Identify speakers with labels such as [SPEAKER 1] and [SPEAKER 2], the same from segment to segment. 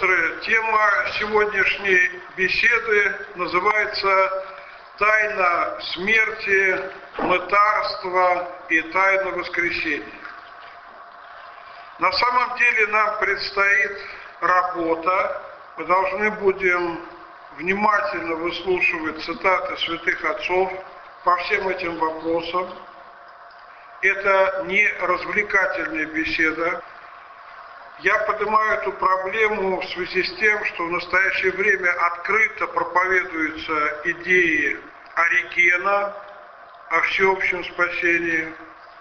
[SPEAKER 1] сестры, тема сегодняшней беседы называется «Тайна смерти, мытарства и тайна воскресения». На самом деле нам предстоит работа. Мы должны будем внимательно выслушивать цитаты святых отцов по всем этим вопросам. Это не развлекательная беседа. Я поднимаю эту проблему в связи с тем, что в настоящее время открыто проповедуются идеи Оригена о всеобщем спасении,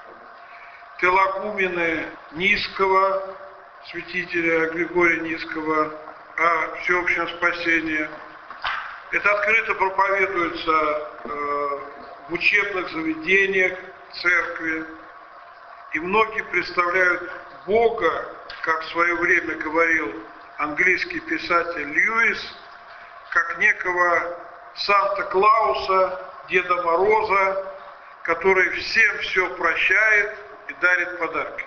[SPEAKER 1] теологумены Низкого, святителя Григория Низкого, о всеобщем спасении. Это открыто проповедуется в учебных заведениях церкви. И многие представляют Бога, как в свое время говорил английский писатель Льюис, как некого Санта-Клауса, Деда Мороза, который всем все прощает и дарит подарки.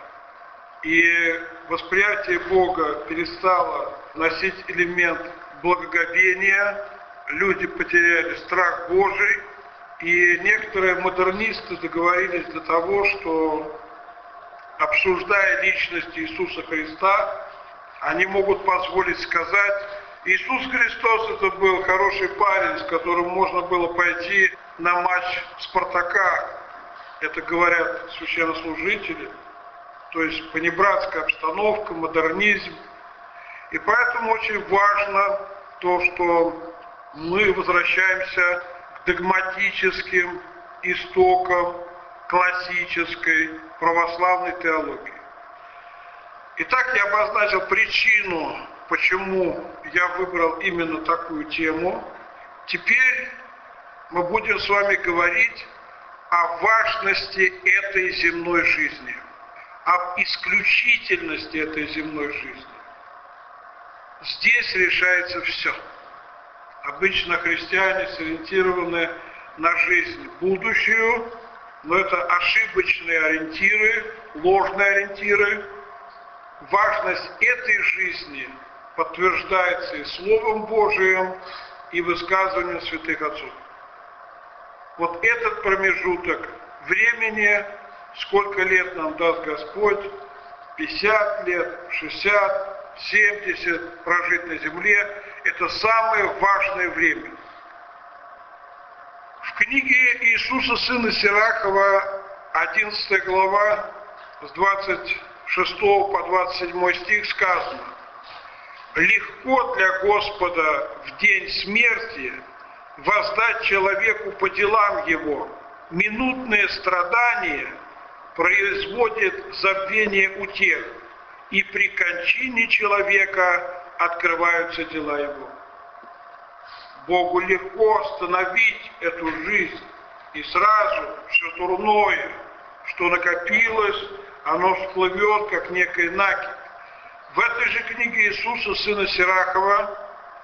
[SPEAKER 1] И восприятие Бога перестало носить элемент благоговения, люди потеряли страх Божий, и некоторые модернисты договорились до того, что, обсуждая личность Иисуса Христа, они могут позволить сказать: Иисус Христос это был хороший парень, с которым можно было пойти на матч Спартака. Это говорят священнослужители. То есть понебратская обстановка, модернизм. И поэтому очень важно то, что мы возвращаемся к догматическим истокам классической православной теологии. Итак, я обозначил причину, почему я выбрал именно такую тему. Теперь мы будем с вами говорить о важности этой земной жизни, об исключительности этой земной жизни. Здесь решается все. Обычно христиане сориентированы на жизнь будущую, но это ошибочные ориентиры, ложные ориентиры. Важность этой жизни подтверждается и Словом Божиим, и высказыванием святых отцов. Вот этот промежуток времени, сколько лет нам даст Господь, 50 лет, 60, 70 прожить на земле, это самое важное время. В книге Иисуса Сына Сирахова, 11 глава, с 26 по 27 стих сказано: «Легко для Господа в день смерти воздать человеку по делам его. Минутные страдания производят забвение утех, и при кончине человека открываются дела его». Богу легко остановить эту жизнь, и сразу все дурное, что накопилось, оно всплывет, как некая накипь. В этой же книге Иисуса Сына Сирахова,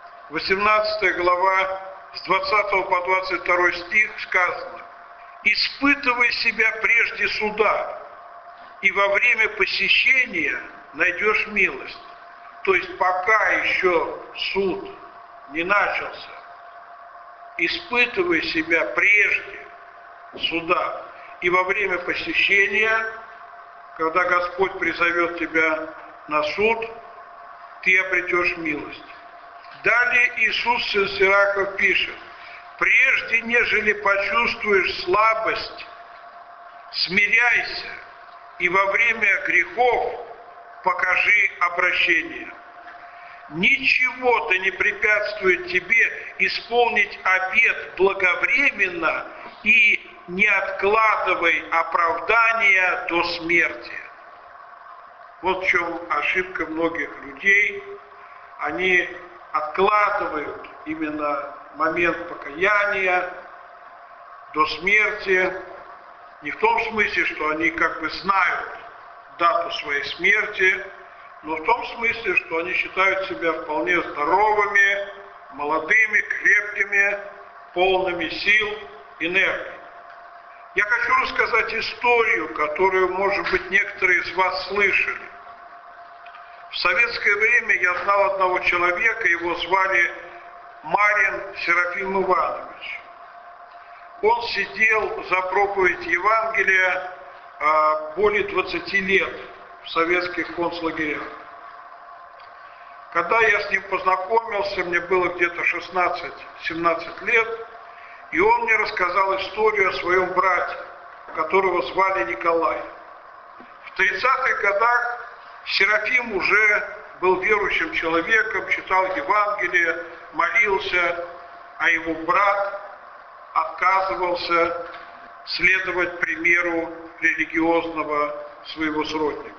[SPEAKER 1] 18 глава, с 20 по 22 стих сказано: «Испытывай себя прежде суда, и во время посещения найдешь милость». То есть пока еще суд не начался, испытывай себя прежде суда, и во время посещения, когда Господь призовет тебя на суд, ты обретешь милость. Далее Иисус Сын Сирахов пишет: «Прежде нежели почувствуешь слабость, смиряйся, и во время грехов покажи обращение. Ничего-то не препятствует тебе исполнить обет благовременно, и не откладывай оправдания до смерти». Вот в чем ошибка многих людей. Они откладывают именно момент покаяния до смерти, не в том смысле, что они как бы знают дату своей смерти, но в том смысле, что они считают себя вполне здоровыми, молодыми, крепкими, полными сил, энергии. Я хочу рассказать историю, которую, может быть, некоторые из вас слышали. В советское время я знал одного человека, его звали Марин Серафим Иванович. Он сидел за проповедь Евангелия более 20 лет в советских концлагерях. Когда я с ним познакомился, мне было где-то 16-17 лет, и он мне рассказал историю о своем брате, которого звали Николай. В 30-х годах Серафим уже был верующим человеком, читал Евангелие, молился, а его брат отказывался следовать примеру религиозного своего сродника.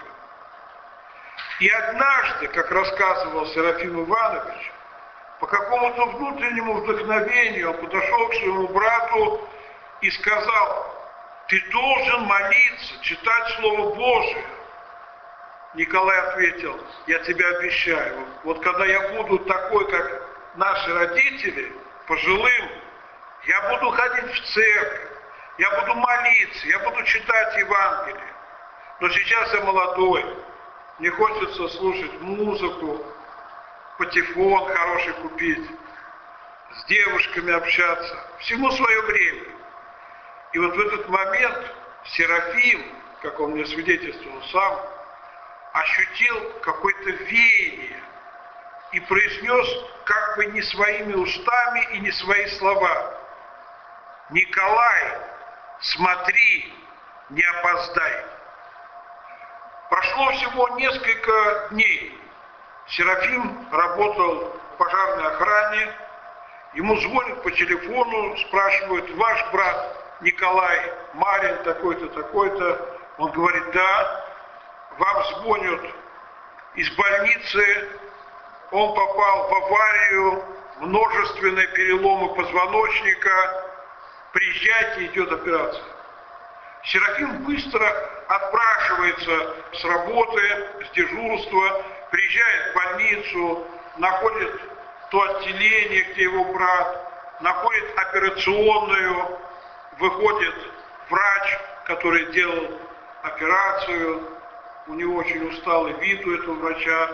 [SPEAKER 1] И однажды, как рассказывал Серафим Иванович, по какому-то внутреннему вдохновению он подошел к своему брату и сказал: «Ты должен молиться, читать Слово Божие». Николай ответил: «Я тебе обещаю, вот когда я буду такой, как наши родители, пожилым, я буду ходить в церковь, я буду молиться, я буду читать Евангелие. Но сейчас я молодой, мне хочется слушать музыку, патефон хороший купить, с девушками общаться, всему свое время». И вот в этот момент Серафим, как он мне свидетельствовал сам, ощутил какое-то веяние и произнес как бы не своими устами и не свои слова: «Николай, смотри, не опоздай». Прошло всего несколько дней. Серафим работал в пожарной охране. Ему звонят по телефону, спрашивают: «Ваш брат Николай, Марин такой-то, такой-то?» Он говорит: «Да». «Вам звонят из больницы, он попал в аварию, множественные переломы позвоночника, приезжайте, идет операция». Серафим быстро отпрашивается с работы, с дежурства, приезжает в больницу, находит то отделение, где его брат, находит операционную, выходит врач, который делал операцию, у него очень усталый вид у этого врача.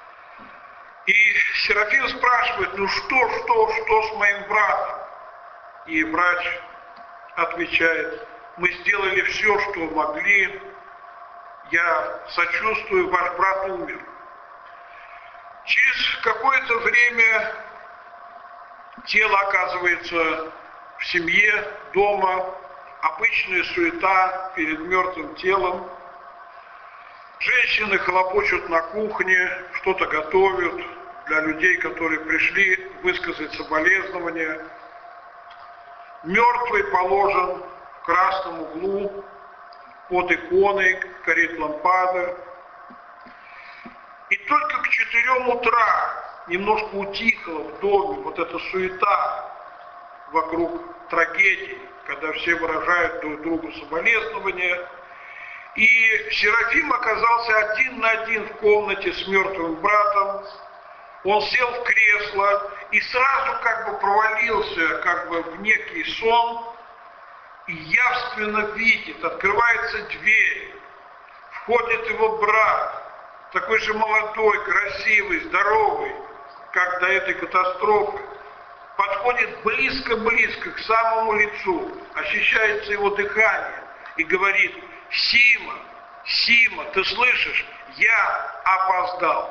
[SPEAKER 1] И Серафим спрашивает: «Ну что с моим братом?» И врач отвечает: «Мы сделали все, что могли, я сочувствую, ваш брат умер». Через какое-то время тело оказывается в семье, дома, обычная суета перед мертвым телом. Женщины хлопочут на кухне, что-то готовят для людей, которые пришли высказать соболезнования. Мертвый положен в красном углу, под иконой горит лампада. И только к 4 утра немножко утихла в доме вот эта суета вокруг трагедии, когда все выражают друг другу соболезнования. И Серафим оказался один на один в комнате с мертвым братом. Он сел в кресло и сразу как бы провалился как бы в некий сон и явственно видит, открывается дверь, входит его брат, такой же молодой, красивый, здоровый, как до этой катастрофы, подходит близко-близко к самому лицу, ощущается его дыхание и говорит: Сима, ты слышишь? Я опоздал».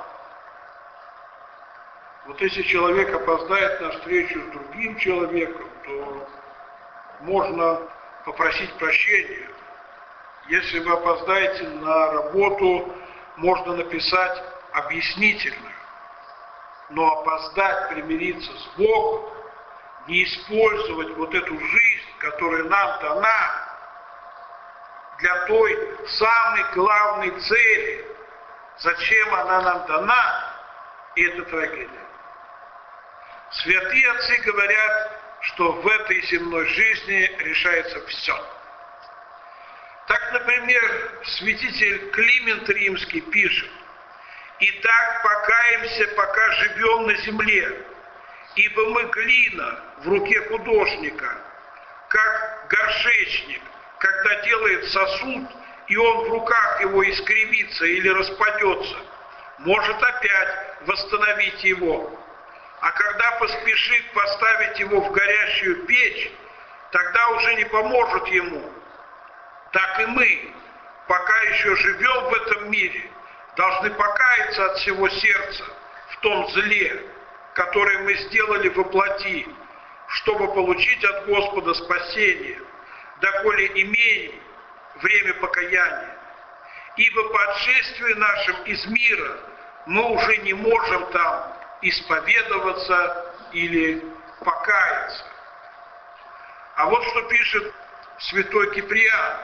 [SPEAKER 1] Вот если человек опоздает на встречу с другим человеком, то можно попросить прощения. Если вы опоздаете на работу, можно написать объяснительную. Но опоздать, примириться с Богом, не использовать вот эту жизнь, которая нам дана, для той самой главной цели, зачем она нам дана, и это трагедия. Святые отцы говорят, что в этой земной жизни решается все. Так, например, святитель Климент Римский пишет: «Итак, покаемся, пока живем на земле, ибо мы глина в руке художника, как горшечник, когда делает сосуд, и он в руках его искривится или распадется, может опять восстановить его. А когда поспешит поставить его в горящую печь, тогда уже не поможет ему. Так и мы, пока еще живем в этом мире, должны покаяться от всего сердца в том зле, которое мы сделали во плоти, чтобы получить от Господа спасение, доколе имеем время покаяния. Ибо по отшествию нашим из мира мы уже не можем там исповедоваться или покаяться. А вот что пишет святой Киприан.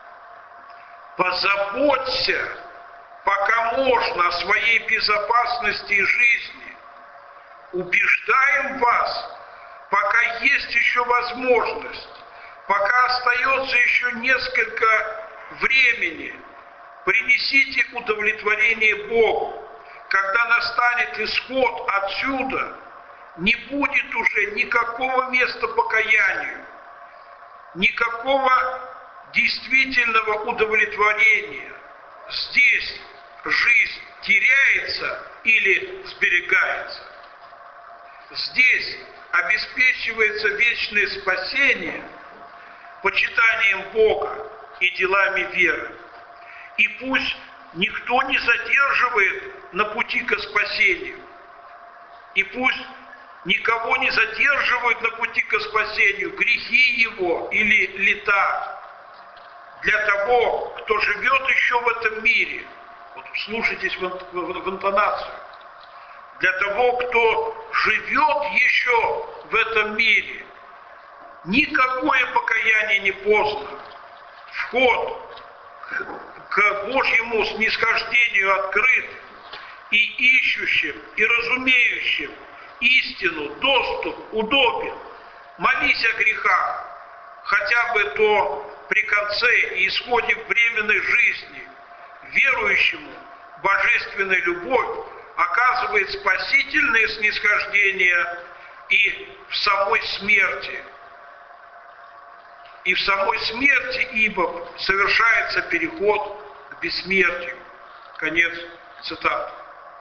[SPEAKER 1] Позаботься, пока можно, о своей безопасности и жизни. Убеждаем вас, пока есть еще возможность, пока остается еще несколько времени, принесите удовлетворение Богу. Когда настанет исход отсюда, не будет уже никакого места покаянию, никакого действительного удовлетворения. Здесь жизнь теряется или сберегается. Здесь обеспечивается вечное спасение почитанием Бога и делами веры. И пусть никто не задерживает на пути к спасению. И пусть никого не задерживают на пути к спасению грехи его или лета. Для того, кто живет еще в этом мире, вот вслушайтесь в интонацию, для того, кто живет еще в этом мире, никакое покаяние не поздно. Вход к Божьему снисхождению открыт, и ищущим, и разумеющим истину доступ удобен. Молись о грехах, хотя бы то при конце и исходе временной жизни. Верующему божественная любовь оказывает спасительное снисхождение и в самой смерти. И в самой смерти, ибо совершается переход к бессмертию. Конец цитаты.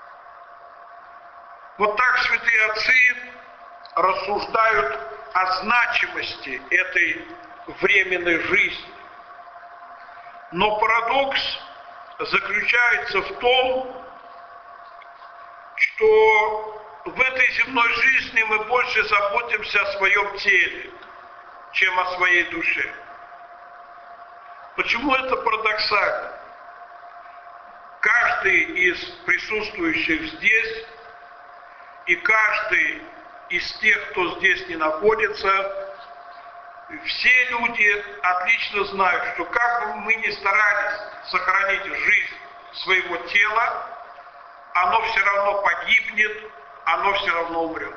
[SPEAKER 1] Вот так святые отцы рассуждают о значимости этой временной жизни. Но парадокс заключается в том, что в этой земной жизни мы больше заботимся о своем теле, чем о своей душе. Почему это парадоксально? Каждый из присутствующих здесь и каждый из тех, кто здесь не находится, все люди отлично знают, что как бы мы ни старались сохранить жизнь своего тела, оно все равно погибнет, оно все равно умрет.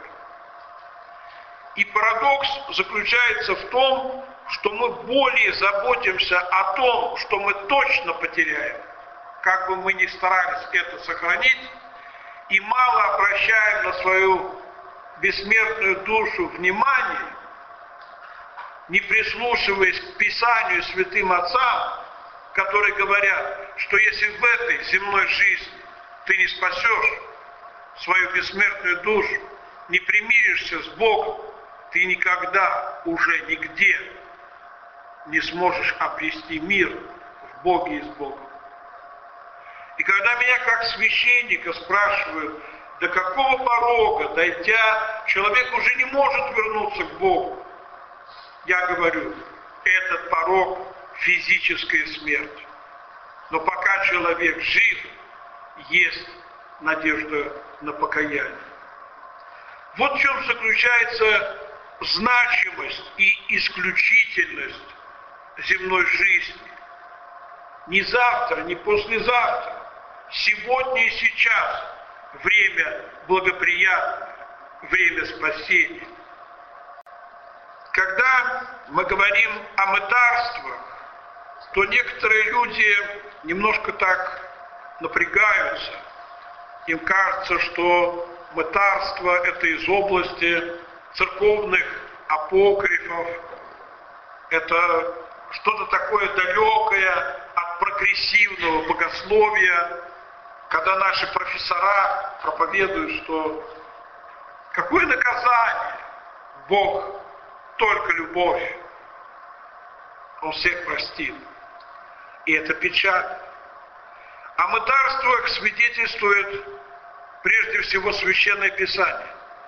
[SPEAKER 1] И парадокс заключается в том, что мы более заботимся о том, что мы точно потеряем, как бы мы ни старались это сохранить, и мало обращаем на свою бессмертную душу внимание, не прислушиваясь к Писанию святым отцам, которые говорят, что если в этой земной жизни ты не спасешь свою бессмертную душу, не примиришься с Богом, ты никогда уже нигде не сможешь обрести мир в Боге и с Богом. И когда меня как священника спрашивают, до какого порога, дойдя, человек уже не может вернуться к Богу, я говорю, этот порог – физическая смерть. Но пока человек жив, есть надежда на покаяние. Вот в чем заключается значимость и исключительность земной жизни. Не завтра, не послезавтра, сегодня и сейчас время благоприятное, время спасения. Когда мы говорим о мытарствах, то некоторые люди немножко так напрягаются. Им кажется, что мытарство – это из области церковных апокрифов, это что-то такое далекое от прогрессивного богословия, когда наши профессора проповедуют, что какое наказание? Бог только любовь. Он всех простит. И это печально. О мытарствах свидетельствует прежде всего Священное Писание.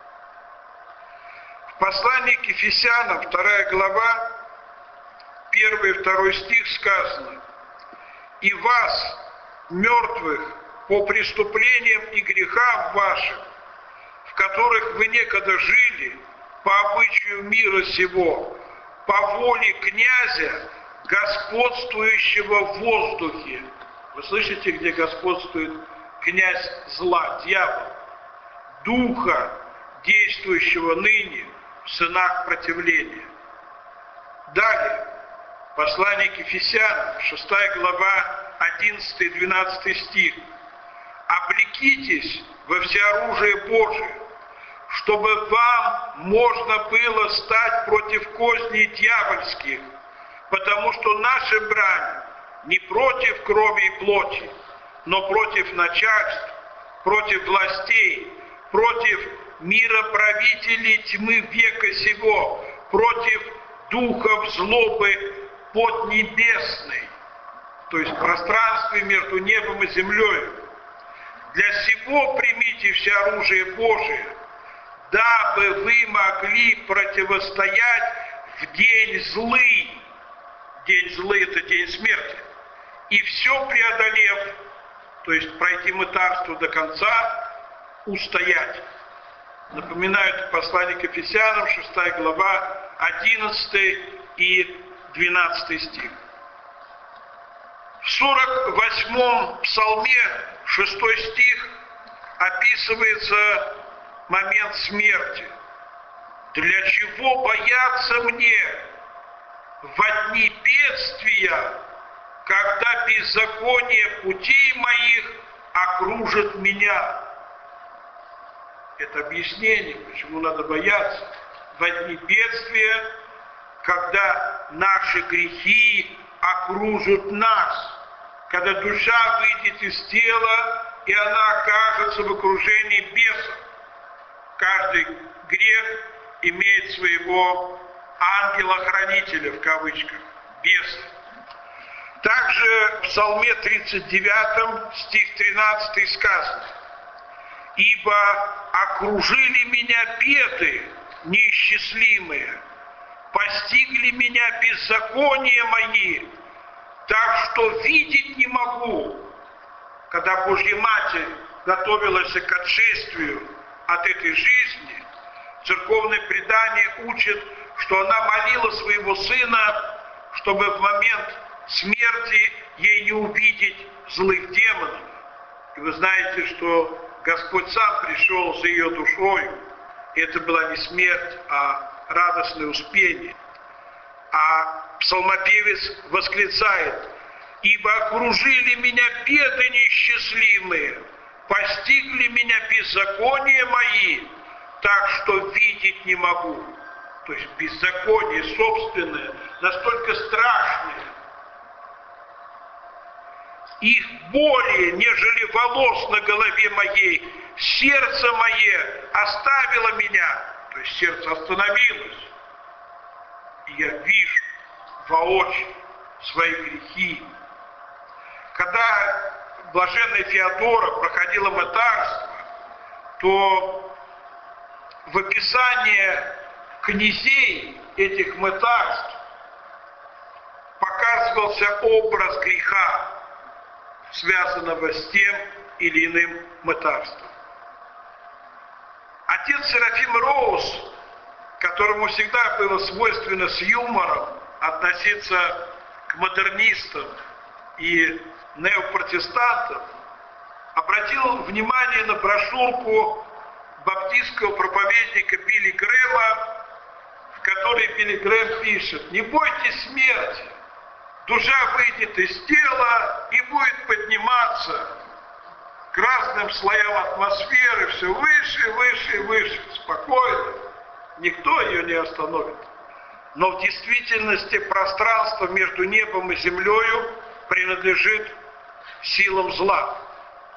[SPEAKER 1] В послании к Ефесянам, 2 глава, 1 и 2 стих сказано: «И вас, мертвых, по преступлениям и грехам вашим, в которых вы некогда жили, по обычаю мира сего, по воле князя, господствующего в воздухе». Вы слышите, где господствует князь зла, дьявол? «Духа, действующего ныне в сынах противления». Далее, послание к Ефесянам, 6 глава, 11 и 12 стих. «Облекитесь во всеоружие Божие, чтобы вам можно было стать против козней дьявольских, потому что наша брань не против крови и плоти, но против начальств, против властей, против мироправителей тьмы века сего, против духов злобы поднебесной». То есть в пространстве между небом и землей. «Для сего примите все оружие Божие, дабы вы могли противостоять в день злый». День злый – это день смерти. «И все преодолев», то есть пройти мытарство до конца, устоять. Напоминаю, это послание к Ефесянам, 6 глава, 11 и 12 стих. В 48-м псалме, 6 стих, описывается момент смерти. «Для чего бояться мне во дни бедствия, когда беззаконие путей моих окружит меня?» Это объяснение, почему надо бояться во дни бедствия, когда наши грехи окружат нас, когда душа выйдет из тела, и она окажется в окружении бесов. Каждый грех имеет своего ангела-хранителя, в кавычках, беса. Также в Псалме 39, стих 13 сказано: «Ибо окружили меня беды неисчислимые, постигли меня беззакония мои, так что видеть не могу». Когда Божья Матерь готовилась к отшествию от этой жизни, церковное предание учит, что она молила своего сына, чтобы в момент смерти ей не увидеть злых демонов. И вы знаете, что Господь сам пришел за ее душой, и это была не смерть, а радостное успение. А псалмопевец восклицает: «Ибо окружили меня беды неисчислимые, постигли меня беззакония мои, так что видеть не могу». То есть беззаконие собственное настолько страшное, их более, нежели волос на голове моей, сердце мое оставило меня, то есть сердце остановилось, и я вижу воочию свои грехи. Когда блаженная Феодора проходила мытарство, то в описании князей этих мытарств показывался образ греха, связанного с тем или иным мытарством. Отец Серафим Роуз, которому всегда было свойственно с юмором относиться к модернистам и неопротестантам, обратил внимание на брошюрку баптистского проповедника Билли Грэма, в которой Билли Грэм пишет: «Не бойтесь смерти, душа выйдет из тела и будет подниматься к разным слоям атмосферы, все выше, выше и выше, спокойно, никто ее не остановит». Но в действительности пространство между небом и землею принадлежит силам зла.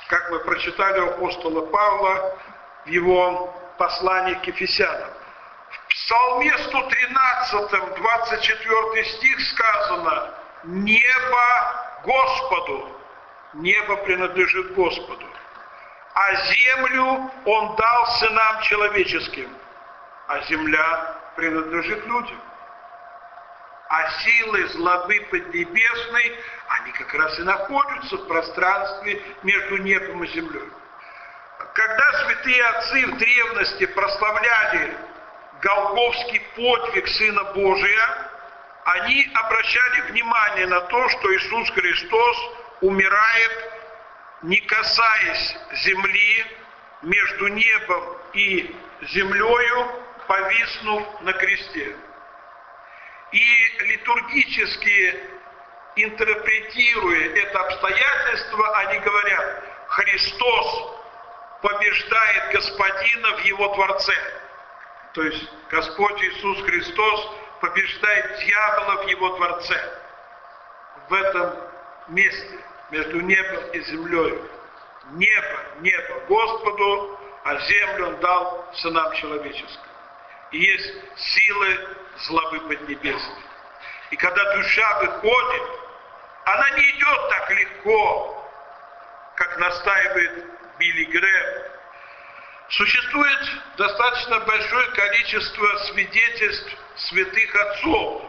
[SPEAKER 1] как мы прочитали у апостола Павла в его послании к Ефесянам. В Псалме 113, 24 стих сказано: «Небо Господу», небо принадлежит Господу, «а землю Он дал сынам человеческим», а земля принадлежит людям. А силы злобы поднебесной, они как раз и находятся в пространстве между небом и землей. Когда святые отцы в древности прославляли Голгофский подвиг Сына Божия, они обращали внимание на то, что Иисус Христос умирает, не касаясь земли, между небом и землею, повиснув на кресте. И литургически интерпретируя это обстоятельство, они говорят: Христос побеждает Господина в Его Дворце. То есть Господь Иисус Христос побеждает дьявола в Его Дворце. В этом месте, между небом и землей. Небо Господу, а землю Он дал сынам человеческим. И есть силы злобы поднебесной. И когда душа выходит, она не идет так легко, как настаивает Билли Грэм. Существует достаточно большое количество свидетельств святых отцов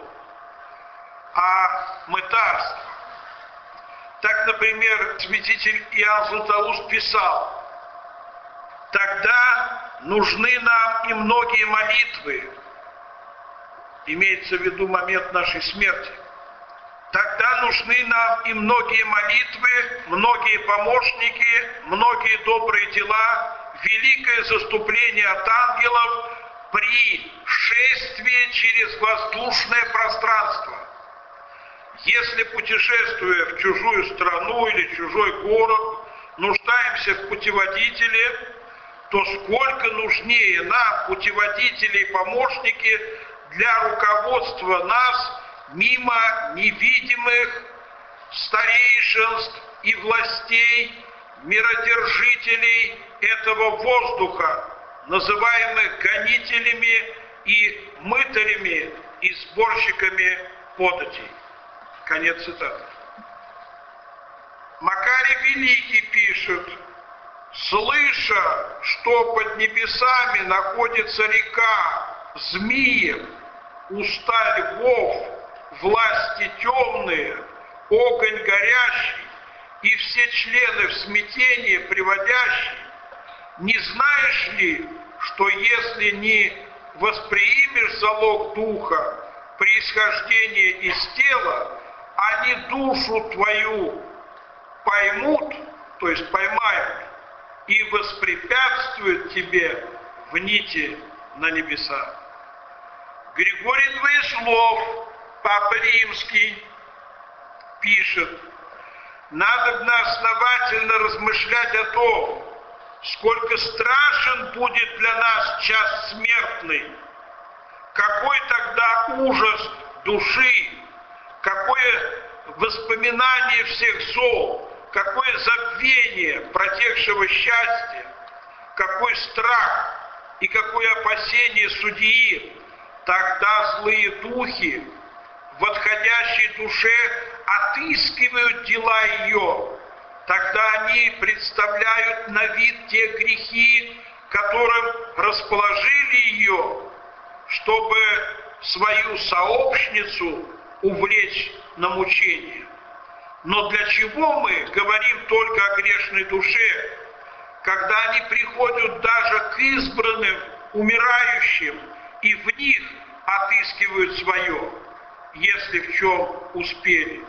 [SPEAKER 1] о мытарстве. Так, например, святитель Иоанн Златоуст писал: «Тогда нужны нам и многие молитвы», имеется в виду момент нашей смерти. «Тогда нужны нам и многие молитвы, многие помощники, многие добрые дела, великое заступление от ангелов при шествии через воздушное пространство. Если, путешествуя в чужую страну или чужой город, нуждаемся в путеводителе, то сколько нужнее нам путеводители и помощники для руководства нас мимо невидимых старейшинств и властей, миродержителей этого воздуха, называемых гонителями и мытарями и сборщиками податей». Конец цитаты. Макарий Великий пишет: «Слыша, что под небесами находится река змеев, уста львов, власти темные, огонь горящий и все члены в смятение приводящие, не знаешь ли, что если не восприимешь залог духа, происхождение из тела, они душу твою поймут, то есть поймают, и воспрепятствуют тебе в нити на небеса». Григорий Двоеслов, Папа Римский, пишет: «Надобно основательно размышлять о том, сколько страшен будет для нас час смертный, какой тогда ужас души, какое воспоминание всех зол, какое забвение протекшего счастья, какой страх и какое опасение судьи. Тогда злые духи в отходящей душе отыскивают дела ее. Тогда они представляют на вид те грехи, которым расположили ее, чтобы свою сообщницу увлечь на мучение. Но для чего мы говорим только о грешной душе, когда они приходят даже к избранным, умирающим, и в них отыскивают свое, если в чем успели?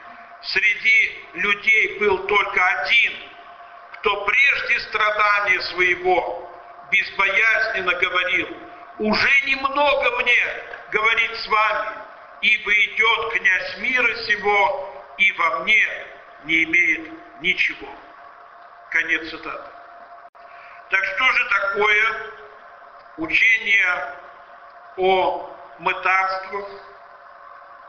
[SPEAKER 1] Среди людей был только один, кто прежде страдания своего безбоязненно говорил: уже немного мне говорить с вами, ибо идет князь мира сего, и во мне не имеет ничего. Конец цитаты. Так что же такое учение о мытарствах?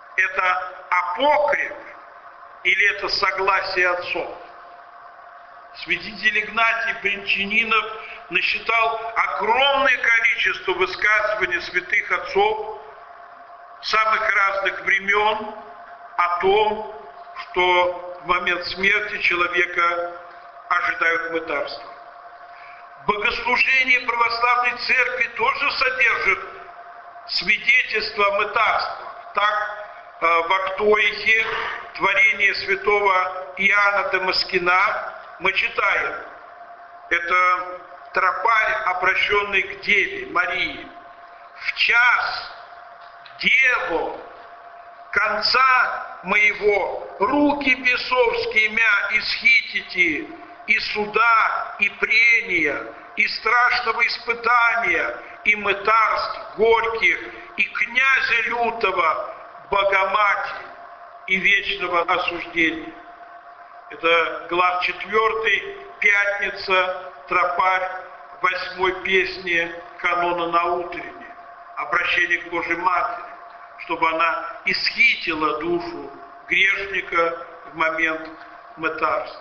[SPEAKER 1] Это апокриф или это согласие отцов? Святитель Игнатий Брянчанинов насчитал огромное количество высказываний святых отцов самых разных времен о том, что в момент смерти человека ожидают мытарства. Богослужение православной церкви тоже содержит свидетельство о мытарствах. Так, в Актоихе, творение святого Иоанна Дамаскина, мы читаем, это тропарь, обращенный к Деве Марии. «В час, Дево, конца моего, руки бесовские мя исхитите, и суда, и прения, и страшного испытания, и мытарств горьких, и князя лютого, Богоматерь, и вечного осуждения». Это глав 4, пятница, тропарь 8 песни канона на утреннее, обращение к Божьей Матери, чтобы она исхитила душу грешника в момент мытарства.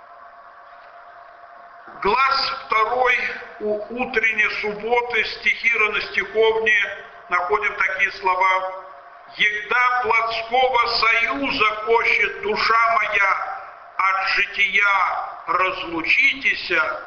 [SPEAKER 1] Глаз 2 у утренней субботы стихира на стиховне находим такие слова: «Егда плотского союза хочет душа моя, от жития разлучитеся,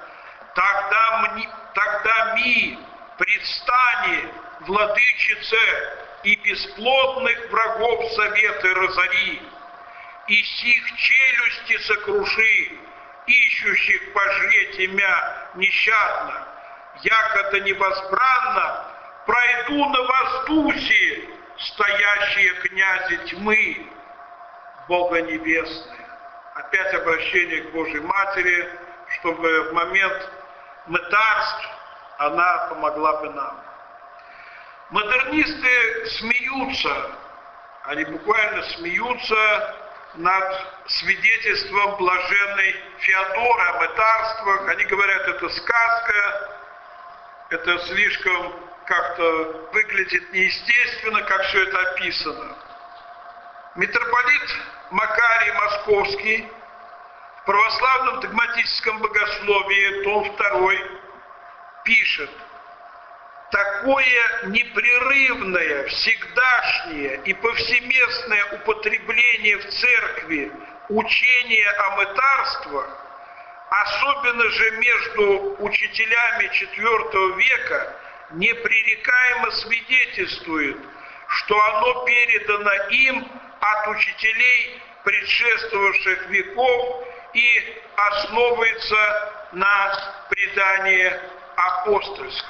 [SPEAKER 1] тогда ми предстани владычице и бесплодных врагов советы разори, и сих челюсти сокруши, ищущих пожреть имя нещадно, якобы невозбранно пройду на воздухе стоящие князи тьмы, Бога небесные». Опять обращение к Божьей Матери, чтобы в момент мытарств она помогла бы нам. Модернисты смеются, они буквально смеются над свидетельством блаженной Феодоры о мытарствах. Они говорят, это сказка, это слишком как-то выглядит неестественно, как все это описано. Митрополит Макарий Московский в православном догматическом богословии, том 2, пишет: «Такое непрерывное, всегдашнее и повсеместное употребление в церкви учения о мытарствах, особенно же между учителями IV века, непререкаемо свидетельствует, что оно передано им от учителей предшествовавших веков и основывается на предании апостольском».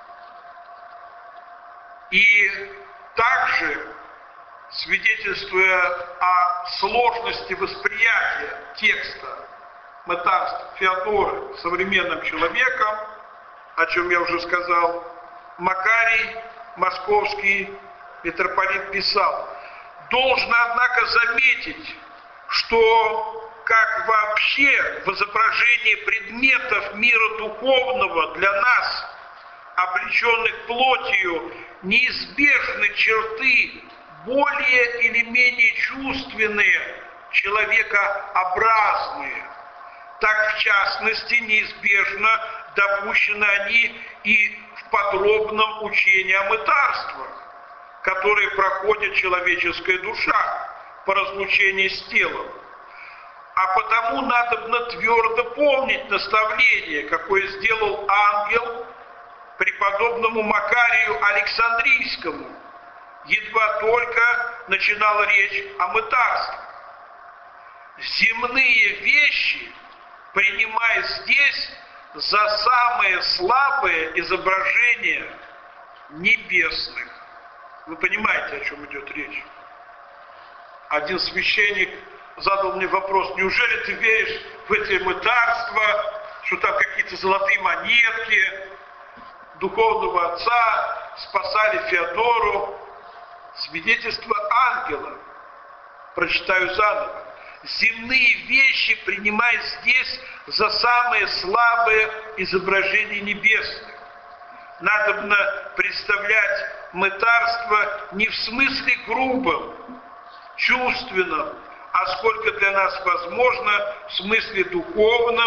[SPEAKER 1] И также, свидетельствуя о сложности восприятия текста мытарств Феодоры современным человеком, о чем я уже сказал, Макарий Московский митрополит писал: «Должно, однако, заметить, что как вообще в изображении предметов мира духовного для нас, облеченных плотью, неизбежны черты более или менее чувственные, человекообразные, так в частности неизбежно допущены они и в подробном учении о мытарствах, которые проходит человеческая душа по разлучении с телом. А потому надобно твердо помнить наставление, какое сделал ангел преподобному Макарию Александрийскому, едва только начинала речь о мытарстве. Земные вещи принимай здесь за самые слабые изображения небесных». Вы понимаете, о чем идет речь? Один священник задал мне вопрос: неужели ты веришь в эти мытарства, что там какие-то золотые монетки, духовного отца спасали Феодору? Свидетельство ангела. Прочитаю заново. Земные вещи принимай здесь за самые слабые изображения небесных. Надобно представлять мытарство не в смысле грубом, чувственном, а сколько для нас возможно в смысле духовном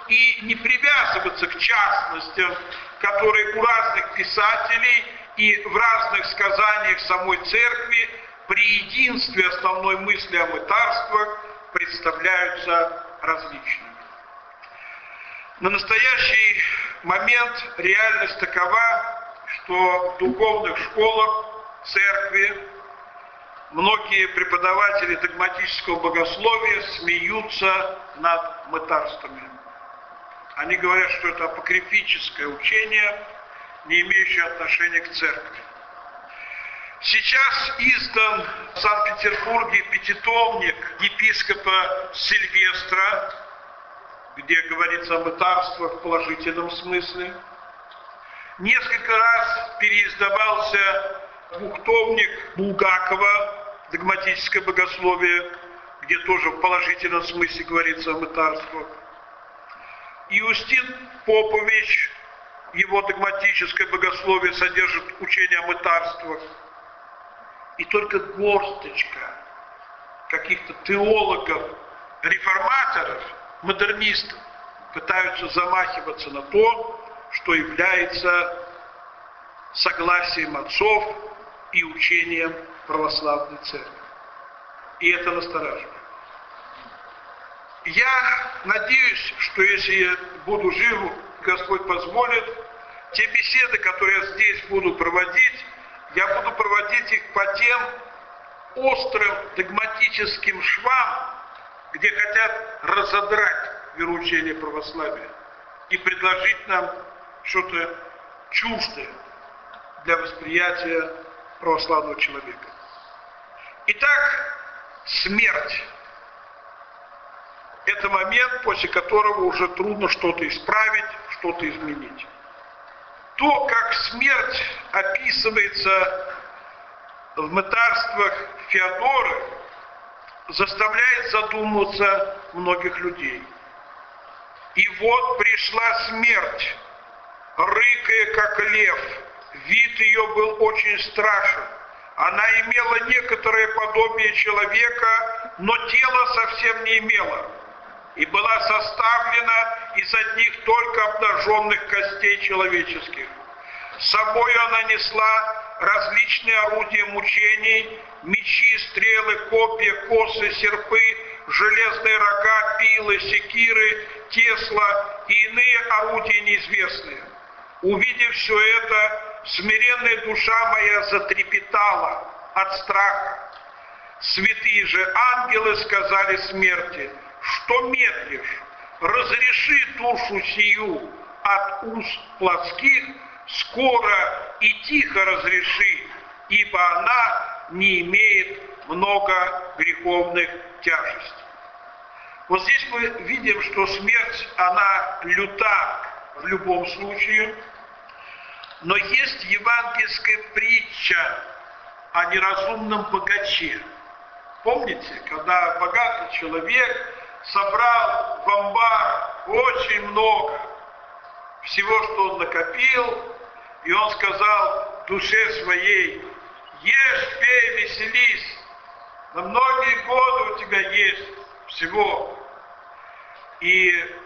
[SPEAKER 1] и не привязываться к частностям, которые у разных писателей и в разных сказаниях самой церкви при единстве основной мысли о мытарствах представляются различными. На настоящий момент реальность такова, что в духовных школах церкви многие преподаватели догматического богословия смеются над мытарствами. Они говорят, что это апокрифическое учение, не имеющее отношения к церкви. Сейчас издан в Санкт-Петербурге пятитомник епископа Сильвестра, где говорится о мытарствах в положительном смысле. Несколько раз переиздавался двухтомник Булгакова «Догматическое богословие», где тоже в положительном смысле говорится о мытарствах. Иустин Попович, его «Догматическое богословие» содержит учение о мытарствах. И только горсточка каких-то теологов, реформаторов, модернистов пытаются замахиваться на то, что является согласием отцов и учением православной церкви. И это настораживает. Я надеюсь, что если буду жив, Господь позволит, те беседы, которые я здесь буду проводить, я буду проводить их по тем острым догматическим швам, где хотят разодрать вероучение православия и предложить нам что-то чуждое для восприятия православного человека. Итак, смерть – это момент, после которого уже трудно что-то исправить, что-то изменить. То, как смерть описывается в мытарствах Феодора, заставляет задуматься многих людей. И вот пришла смерть, рыкая, как лев. Вид ее был очень страшен. Она имела некоторое подобие человека, но тело совсем не имела. И была составлена из одних только обнаженных костей человеческих. С собой она несла различные орудия мучений, мечи, стрелы, копья, косы, серпы, железные рога, пилы, секиры, тесла и иные орудия неизвестные. Увидев все это, смиренная душа моя затрепетала от страха. Святые же ангелы сказали смерти: что медлишь? Разреши душу сию от уст плотских, скоро и тихо разреши, ибо она не имеет много греховных тяжестей. Вот здесь мы видим, что смерть, она люта в любом случае, но есть евангельская притча о неразумном богаче. Помните, когда богатый человек собрал в амбар очень много всего, что он накопил, и он сказал душе своей: ешь, пей, веселись, на многие годы у тебя есть всего. И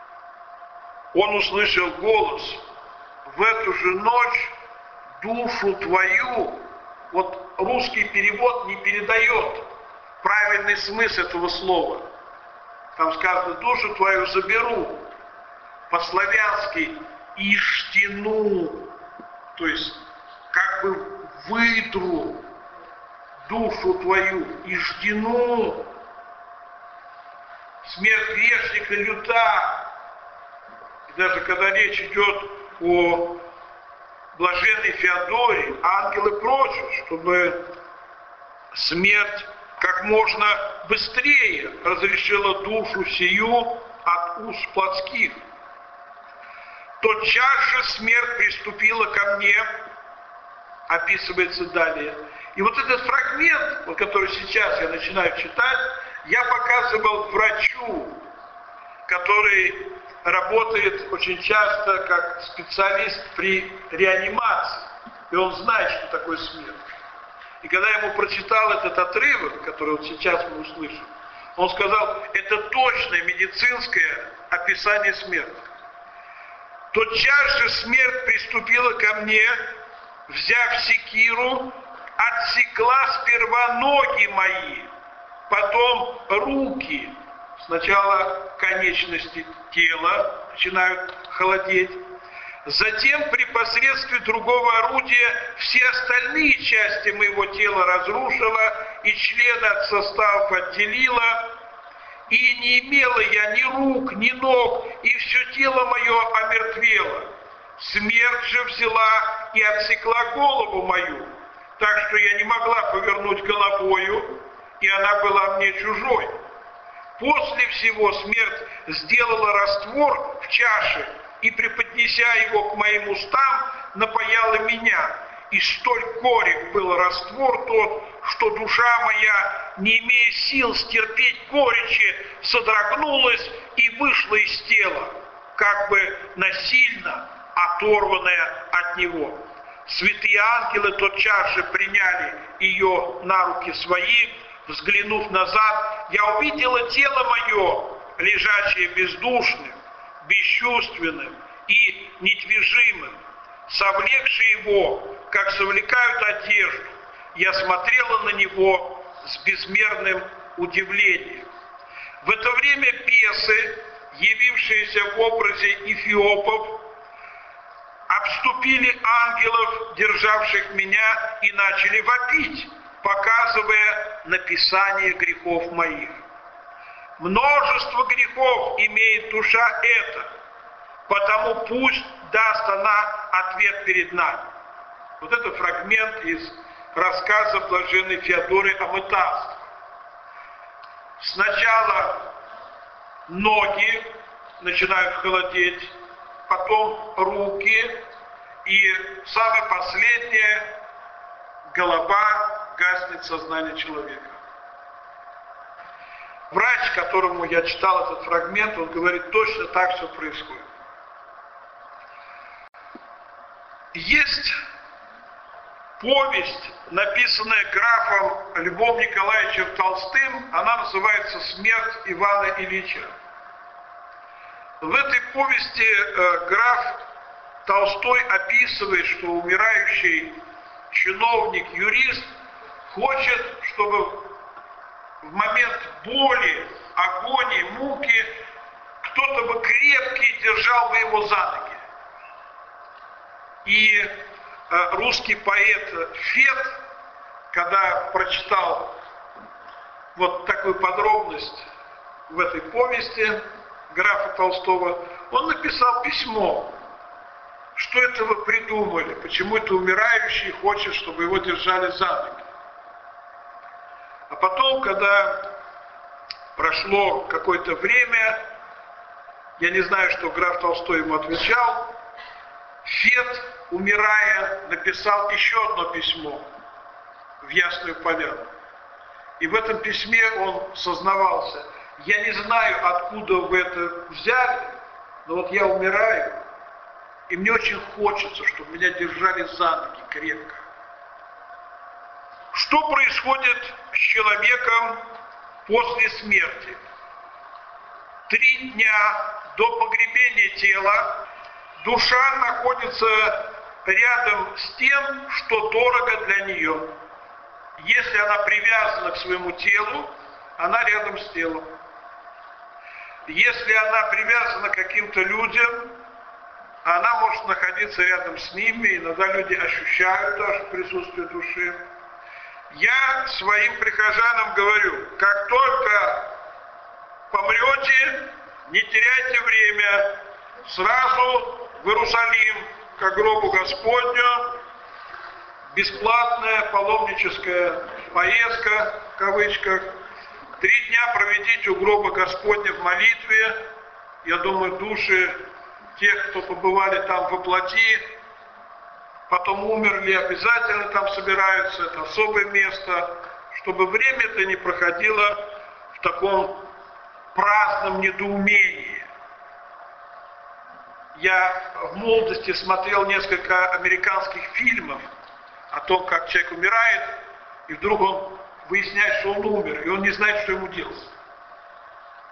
[SPEAKER 1] он услышал голос: в эту же ночь душу твою, вот русский перевод не передает правильный смысл этого слова. Там сказано: душу твою заберу. По-славянски иштину, то есть как бы выдру душу твою, иждину. Смерть грешника люта. И даже когда речь идет о блаженной Феодоре, ангелы просят, чтобы смерть как можно быстрее разрешила душу сию от уст плотских. Тотчас же смерть приступила ко мне, описывается далее. И вот этот фрагмент, вот, который сейчас я начинаю читать, я показывал врачу, который работает очень часто как специалист при реанимации. И он знает, что такое смерть. И когда я ему прочитал этот отрывок, который вот сейчас мы услышим, Он сказал, это точное медицинское описание смерти. Тотчас же смерть приступила ко мне, взяв секиру, отсекла сперва ноги мои, потом руки. Сначала конечности тела начинают холодеть. Затем при посредстве другого орудия все остальные части моего тела разрушила и члены от составов отделила. И не имела я ни рук, ни ног, и все тело мое омертвело. Смерть же взяла и отсекла голову мою, так что я не могла повернуть головою, и она была мне чужой. После всего смерть сделала раствор в чаше, и, преподнеся его к моим устам, напояла меня. И столь горек был раствор тот, что душа моя, не имея сил стерпеть горечи, содрогнулась и вышла из тела, как бы насильно оторванная от него. Святые ангелы тотчас же приняли ее на руки свои. Взглянув назад, я увидела тело мое, лежащее бездушным, бесчувственным и недвижимым. Совлекши его, как совлекают одежду, я смотрела на него с безмерным удивлением. В это время бесы, явившиеся в образе эфиопов, обступили ангелов, державших меня, и начали вопить, показывая написание грехов моих. Множество грехов имеет душа эта, потому пусть даст она ответ перед нами. Вот это фрагмент из рассказа блаженной Феодоры о мытарстве. Сначала ноги начинают холодеть, потом руки, и самое последнее — голова, гаснет сознание человека. Врач, которому я читал этот фрагмент, он говорит, точно так все происходит. Есть повесть, написанная графом Львом Николаевичем Толстым, она называется «Смерть Ивана Ильича». В этой повести граф Толстой описывает, что умирающий чиновник, юрист хочет, чтобы в момент боли, агонии, муки кто-то бы крепкий держал бы его за ноги. И русский поэт Фет, когда прочитал вот такую подробность в этой повести графа Толстого, он написал письмо, что это вы придумали, почему это умирающий хочет, чтобы его держали за ноги. А потом, когда прошло какое-то время, я не знаю, что граф Толстой ему отвечал, Фет, умирая, написал еще одно письмо в Ясную Поляну. И в этом письме он сознавался: я не знаю, откуда вы это взяли, но вот я умираю, и мне очень хочется, чтобы меня держали за ноги крепко. Что происходит с человеком после смерти? 3 дня до погребения тела душа находится рядом с тем, что дорого для нее. Если она привязана к своему телу, она рядом с телом. Если она привязана к каким-то людям, она может находиться рядом с ними, иногда люди ощущают даже присутствие души. Я своим прихожанам говорю, как только помрете, не теряйте время, сразу в Иерусалим, к гробу Господню, бесплатная паломническая поездка, в кавычках. 3 дня проведите у гроба Господня в молитве. Я думаю, души тех, кто побывали там воплоти, потом умерли, обязательно там собираются, это особое место, чтобы время-то не проходило в таком праздном недоумении. Я в молодости смотрел несколько американских фильмов о том, как человек умирает, и вдруг он выясняет, что он умер, и он не знает, что ему делать.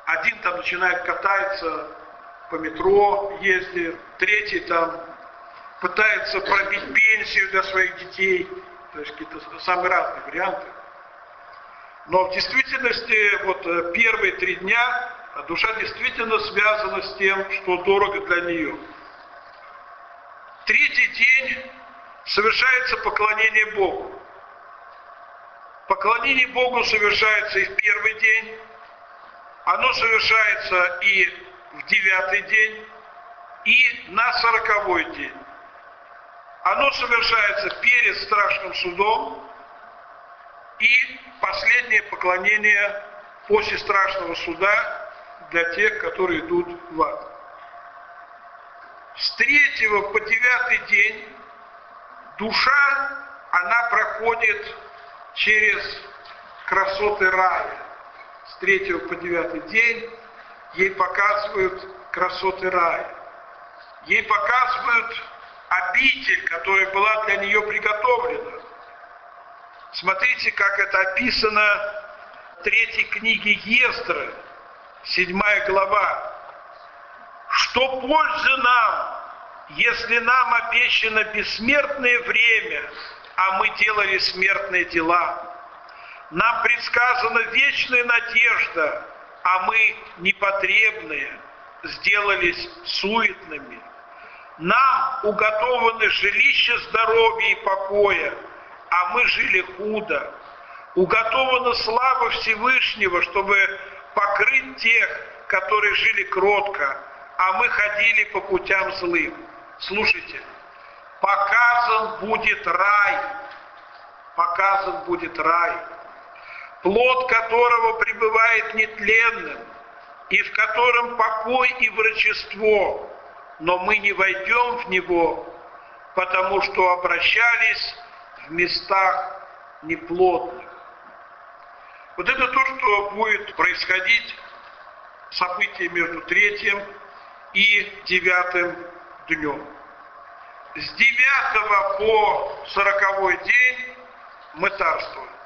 [SPEAKER 1] Один там начинает кататься по метро, ездит, третий там пытается пробить пенсию для своих детей, то есть какие-то самые разные варианты. Но в действительности вот первые 3 дня душа действительно связана с тем, что дорого для нее. 3-й день совершается поклонение Богу. Поклонение Богу совершается и в 1-й день, оно совершается и в 9-й день, и на 40-й день. Оно совершается перед страшным судом, и последнее поклонение после страшного суда для тех, которые идут в ад. С 3 по 9 день душа, она проходит через красоты рая. С 3 по 9 день ей показывают красоты рая. Ей показывают обитель, которая была для нее приготовлена. Смотрите, как это описано в 3 книге Ездры, 7 глава. Что пользы нам, если нам обещано бессмертное время, а мы делали смертные дела? Нам предсказана вечная надежда, а мы непотребные, сделались суетными. Нам уготованы жилища здоровья и покоя, а мы жили худо. Уготована слава Всевышнего, чтобы покрыть тех, которые жили кротко, а мы ходили по путям злым. Слушайте, показан будет рай, плод которого пребывает нетленным, и в котором покой и врачество, но мы не войдем в него, потому что обращались в местах неплодных. Вот это то, что будет происходить, события между 3 и 9 днем. С 9 по 40 день мы царствуем.